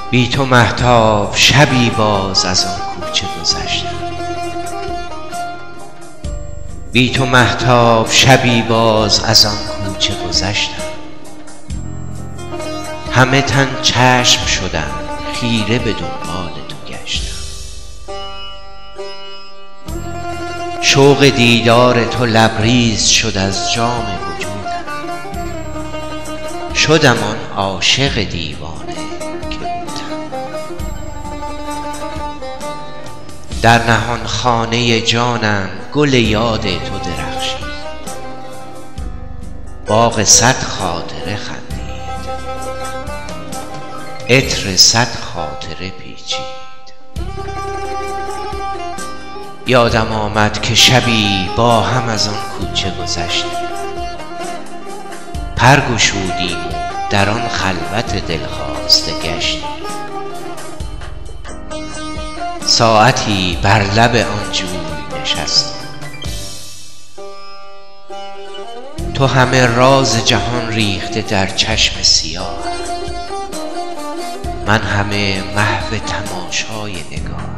بی تو مهتاب شبی باز از آن کوچه گذشتم. بی تو مهتاب شبی باز از آن کوچه گذشتم. همه تن چشم شدم خیره به دنبال تو گشتم. شوق دیدار تو لبریز شد از جام وجودم. شدم آن عاشق دیوانه که بودم. در نهان خانه جانم گل یاد تو درخشید. باغ صد خاطره خندید، عطر صد خاطره پیچید. یادم آمد که شبی با هم از آن کوچه گذشتیم. پر گشودیم و در آن خلوت دلخواسته گشتیم. ساعتی بر لب آن جوی نشستم. تو همه راز جهان ریخته در چشم سیاه، من همه محو تماشای نگاه.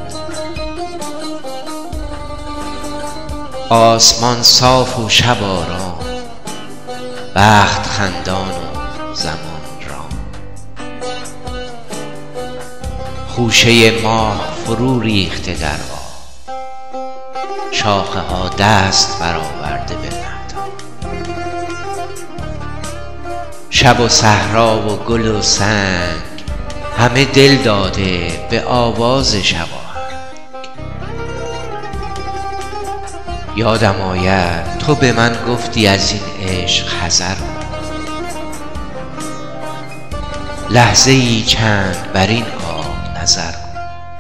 آسمان صاف و شب آرام، بخت خندان و زمان رام. خوشه ماه فرو ریخته در آب، شاخه ها دست برآورده به مهتاب. شب و صحرا و گل و سنگ همه دل داده به آواز شباهنگ. یادم آید تو به من گفتی از این عشق حذر کن. لحظه ای چند بر این آب نظر کن.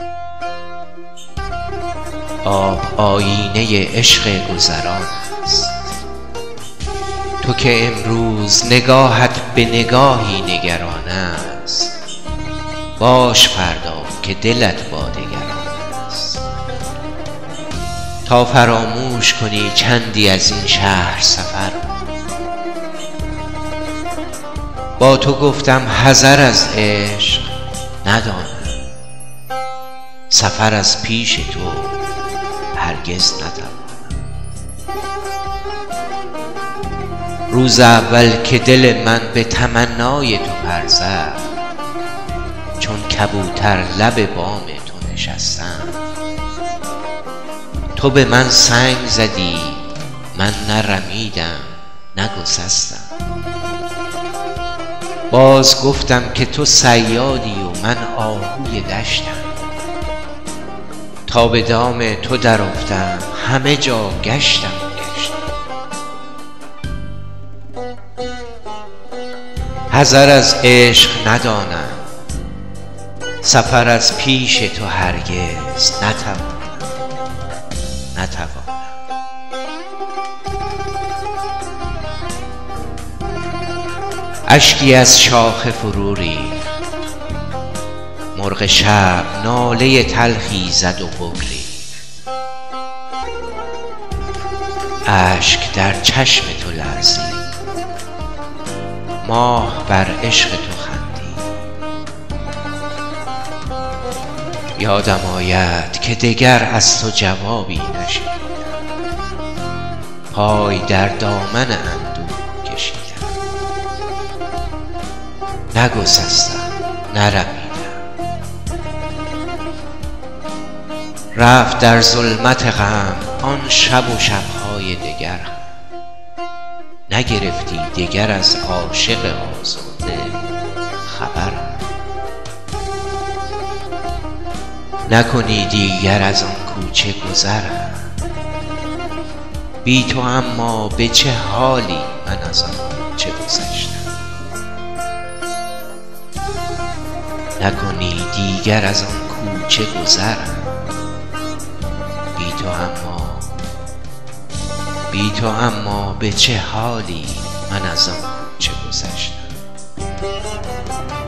آب آیینه عشق گذران است. تو که امروز نگاهت به نگاهی نگران است، باش فردا که دلت با دگران است. تا فراموش کنی چندی از این شهر سفر کن. با تو گفتم حذر از عشق ندانم، سفر از پیش تو هرگز نتوانم. روز اول که دل من به تمنای تو پر زد، چون کبوتر لب بام تو نشستم. تو به من سنگ زدی، من نه رمیدم نه گسستم. باز گفتم که تو صیادی و من آهوی دشتم. تا به دام تو در افتم همه جا گشتم. حذر از عشق ندانم، سفر از پیش تو هرگز نتوانم. اشکی از شاخه فرو ریخت، مرغ شب ناله تلخی زد و بگریخت. اشک در چشم تو لرزید، ماه بر عشق تو خندید. یادم آید که دگر از تو جوابی نشنیدم. پای در دامن اندوه کشیدم. نگسستم نرمیدم. رفت در ظلمت غم آن شب و شبهای دگر هم. نگرفتی دگر از عاشق آزاده خبرم. نکنی دیگر از آن کوچه گذرم. بی تو اما به چه حالی من از آن کوچه گذشتم. نکنی دیگر از آن کوچه گذرم. بی تو اما به چه حالی من از آن کوچه گذشتم.